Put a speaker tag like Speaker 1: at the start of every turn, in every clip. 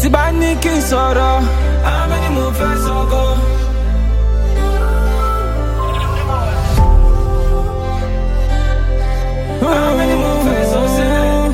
Speaker 1: tí bá ní kí n sọ̀rọ̀, how many mo fẹ́ sọ gan? How many mo fẹ́ sọ sẹ́?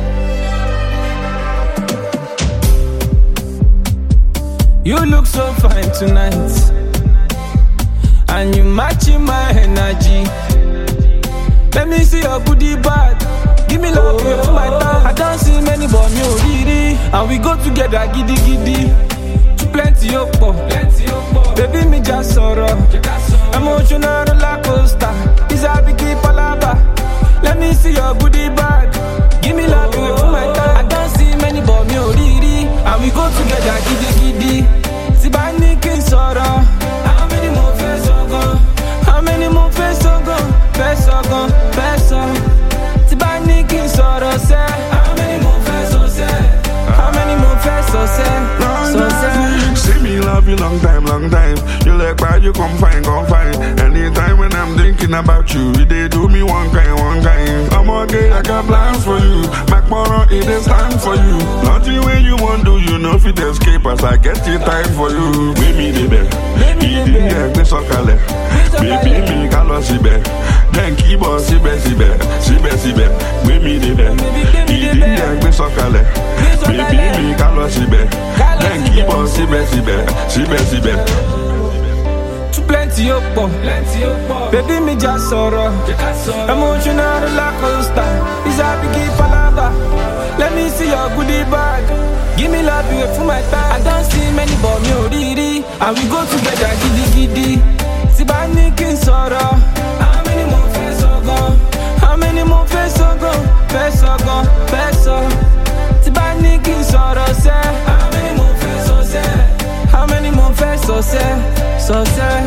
Speaker 1: You look so fine tonight, and you matching my energy. Let me see your booty bag. Give me love for my time. I don't see many but me already. And we go together giddy giddy. Plenty up, baby me just sorrow. Emotional roller coaster. Is a biggie palaba. Let me see your booty bag. Give me love for my time. I don't see many but me already. And we go together giddy giddy. Sibani kin sorrow. How many more face on? How many more face on? Face on, face on. Sibani kin sorrow say. How many more face on say? How many more face on say? So say.
Speaker 2: See me love you long time, long time. You like bad, you come fine, come fine. Anytime when I'm thinking about you, they do me one kind, one kind. I'm okay, I got plans for you. Macmorrow, it is time for you. Nothing when you want to, you know fit escape as I get the time for you. Baby, baby, baby, sokale. Baby, me kalo sibe. Then keep on sibe, sibe, sibe, sibe. Baby, baby, sokale. Baby, me kalo sibe. Then keep on sibe, sibe, sibe, sibe.
Speaker 1: Plenty up, baby me just sorrow. Emotional roller coaster. Is a biggie palava. Let me see your goodie bag. Give me love you for my time. I don't see many but me already. And we go together giddy giddy. Sibani kin sorrow. How many more face on? How many more face on? Face on, face on. Sibani kin sorrow say. How many more face on say? How many more face on say? So say.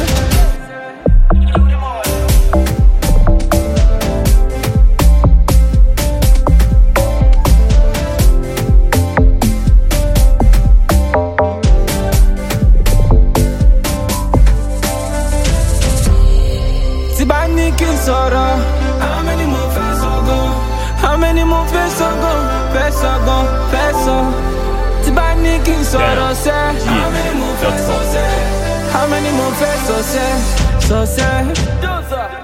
Speaker 1: Sibani kin sorrow. How many more face on go? How many more face on go? Face on go, face on. Sibani kin sorrow say. How many more face on say? How many more face on say? So say.